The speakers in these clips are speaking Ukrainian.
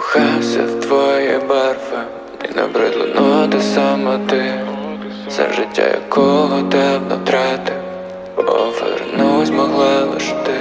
закохався в твої барви, і набридло, но ти сама ти, все життя якого давно втратив, повернусь могла лиш ти.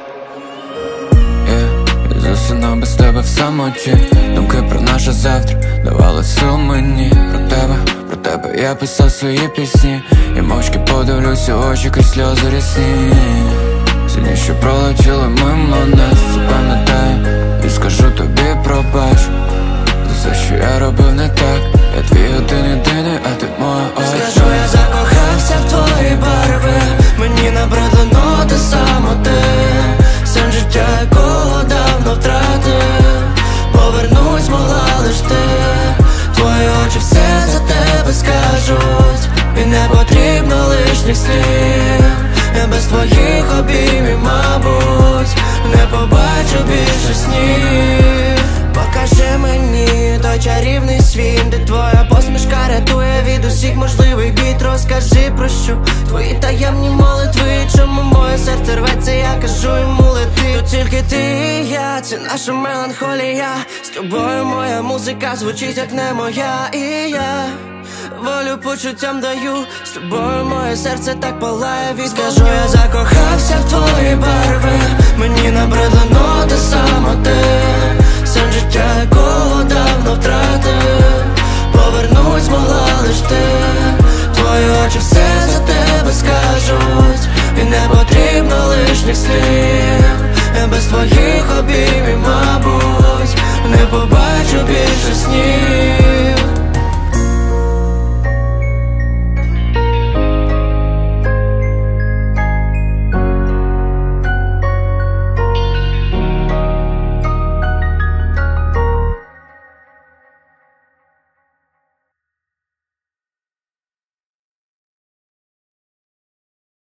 Я засинав без тебе в самоті, думки про наше завтра давали сил мені. Про тебе я писав свої пісні, і мовчки подивлюся в очі крізь сльози рясні. Сьогодні що пролетіли мимо нас, запам'ятаю і скажу тобі пробач за все, що я робив не так. Я твій один єдиний, а ти моя очі. Скажу, я закохався в твої барви, мені набридло, но ти самоти, сон життя якого давно втратив, повернусь могла лиш ти. Твої очі все за тебе скажуть, і не потрібно лишніх слів. Я без твоїх обіймів, мабуть, не побачу більше снів. Покажи мені той чарівний світ, де твоя посмішка рятує від усіх можливих бід. Розкажи, про що твої таємні молитви, чому моє серце рветься, я кажу йому лети. Тут тільки ти і я, це наша меланхолія. З тобою моя музика звучить як не моя, і я волю почуттям даю, з тобою моє серце так палає від. Скажу, я закохався в твої барви, мені набридло, но ти самоти, сон життя якого давно втратив, повернусь могла лиш ти. Твої очі все за тебе скажуть, і не потрібно лишніх слів. Я без твоїх обіймів, мабуть, не побачу більше снів.